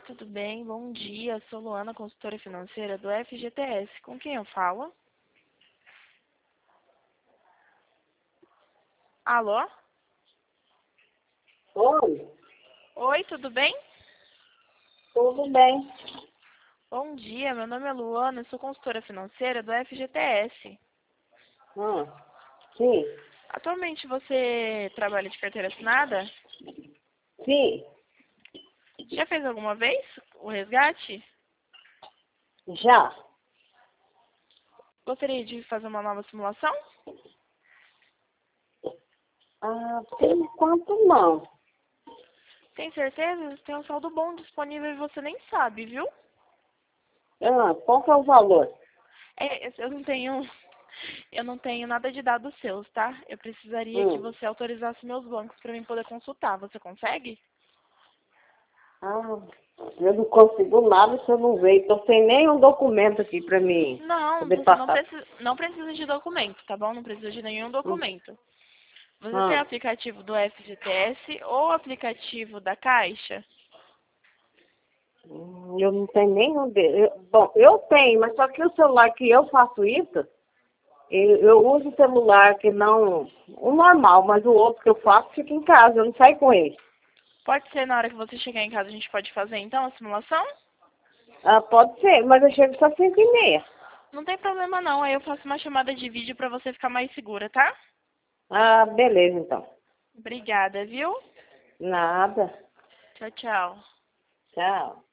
tudo bem? Bom dia. Sou Luana, consultora financeira do FGTS. Com quem eu falo? Alô? Oi, Oi, tudo bem? tudo bem? Bom dia, meu nome é Luana, eu sou consultora financeira do FGTS. Hum, sim, Atualmente você trabalha de carteira assinada? sim, Já fez alguma vez o resgate? já. Gostaria de fazer uma nova simulação? Por enquanto não. Tem certeza? Tem um saldo bom disponível e você nem sabe, viu? Qual que é o valor? Eu não tenho nada de dados seus, tá? Eu precisaria que Hum, você autorizasse meus bancos para mim poder consultar. Você consegue? ah, eu não consigo nada se eu não ver. Tô sem nenhum documento aqui pra mim Não, poder você não passar. precisa, não precisa de documento, tá bom? Não precisa de nenhum Hum, documento. Você tem hum, aplicativo do FGTS ou aplicativo da Caixa? eu não tenho nenhum deles. Bom, eu tenho, mas só que o celular que eu faço isso, eu uso o celular que não, o normal, mas o outro que eu faço fica em casa, eu não saio com ele. Pode ser na hora que você chegar em casa a gente pode fazer então a simulação? Pode ser, mas eu chego só 5h30. Não tem problema não, aí eu faço uma chamada de vídeo para você ficar mais segura, tá? Beleza, então. Obrigada, viu? Nada. Tchau, tchau. Tchau.